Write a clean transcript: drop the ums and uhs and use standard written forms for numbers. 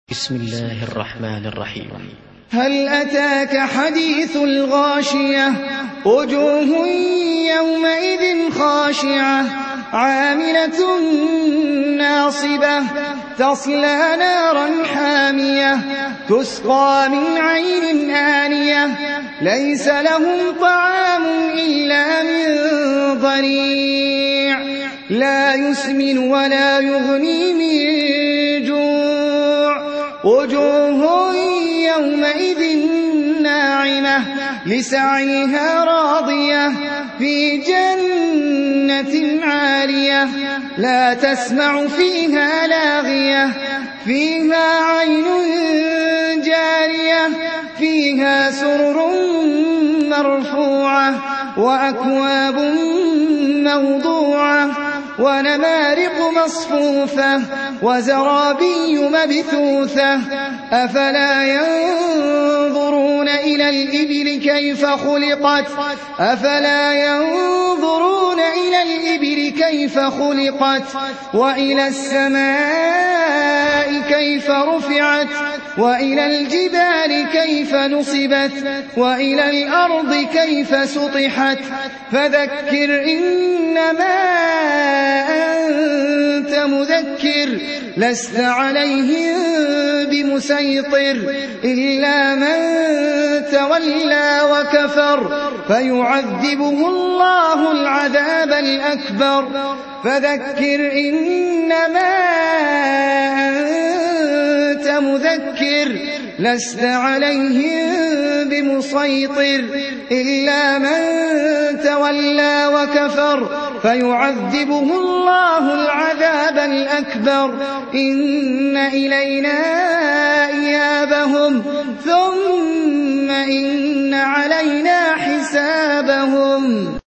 بسم الله الرحمن الرحيم. هل أتاك حديث الغاشية وجوه يومئذ خاشعة عاملة ناصبة تصلى نارا حامية تسقى من عين آنية ليس لهم طعام إلا من ضريع لا يسمن ولا يغني من جوع وجوه يومئذ ناعمة لسعيها راضية في جنة عالية لا تسمع فيها لاغية فيها عين جارية فيها سرر مرفوعة وأكواب موضوعة ونمارق مصفوفة وزرابي مبثوثة أفلا ينظرون إلى الإبل كيف خلقت أفلا ينظرون إلى الإبل كيف خلقت وإلى السماء كيف رفعت وإلى الجبال كيف نصبت وإلى الأرض كيف سطحت فذكر إنما أنت مذكر لست عليهم بمسيطر إلا من تولى وكفر فيعذبه الله العذاب الأكبر فذكر إنما أنت مذكر لست عليهم بمسيطر إلا من تولى وكفر فيعذبه الله العذاب الأكبر إن إلينا إيابهم ثم إن علينا حسابهم.